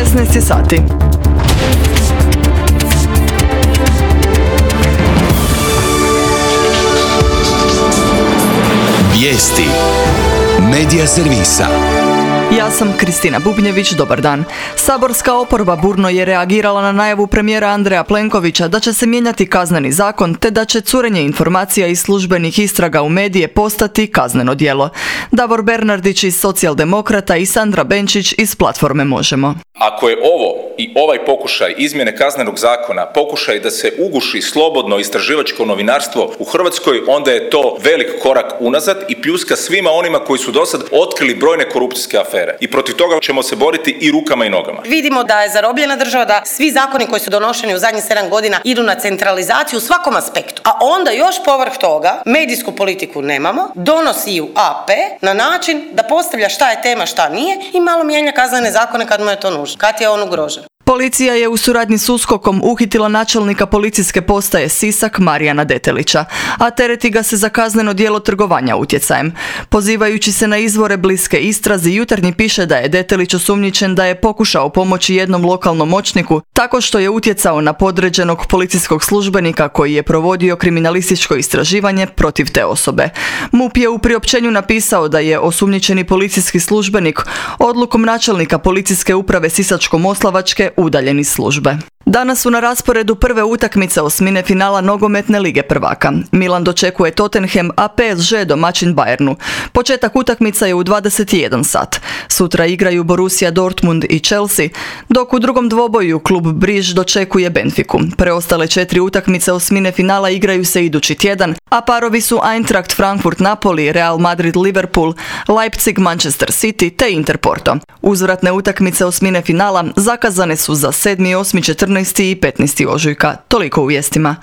16 sati. Vijesti Medija servisa. Ja sam Kristina Bubnjević, dobar dan. Saborska oporba burno je reagirala na najavu premijera Andreja Plenkovića da će se mijenjati kazneni zakon te da će curenje informacija iz službenih istraga u medije postati kazneno djelo. Davor Bernardić iz Socijaldemokrata i Sandra Benčić iz platforme Možemo. Ako je ovo i ovaj pokušaj izmjene kaznenog zakona, pokušaj da se uguši slobodno istraživačko novinarstvo u Hrvatskoj, onda je to velik korak unazad i pljuska svima onima koji su dosad otkrili brojne korupcijske afere. I protiv toga ćemo se boriti i rukama i nogama. Vidimo da je zarobljena država, da svi zakoni koji su donošeni u zadnjih 7 godina idu na centralizaciju u svakom aspektu. A onda još povrh toga, medijsku politiku nemamo, donosi ju AP na način da postavlja šta je tema, šta nije i malo mijenja kaznene zakone kad mu je to nužno, kad je on ugrožen. Policija je u suradnji s USKOK-om uhitila načelnika policijske postaje Sisak Marijana Detelića, a tereti ga se za kazneno djelo trgovanja utjecajem. Pozivajući se na izvore bliske istrazi, Jutarnji piše da je Detelić osumnjičen da je pokušao pomoći jednom lokalnom moćniku tako što je utjecao na podređenog policijskog službenika koji je provodio kriminalističko istraživanje protiv te osobe. MUP je u priopćenju napisao da je osumnjičeni policijski službenik odlukom načelnika policijske uprave Sisačko-moslavačke udaljen iz službe. Danas su na rasporedu prve utakmice osmine finala nogometne lige prvaka. Milan dočekuje Tottenham, a PSG domaćin Bayernu. Početak utakmica je u 21 sat. Sutra igraju Borussia Dortmund i Chelsea, dok u drugom dvoboju klub Briž dočekuje Benfiku. Preostale 4 utakmice osmine finala igraju se idući tjedan, a parovi su Eintracht Frankfurt Napoli, Real Madrid Liverpool, Leipzig Manchester City te Inter Porto. Uzvratne utakmice osmine finala zakazane su za 7., 8., 14. i 15. ožujka. Toliko u vijestima.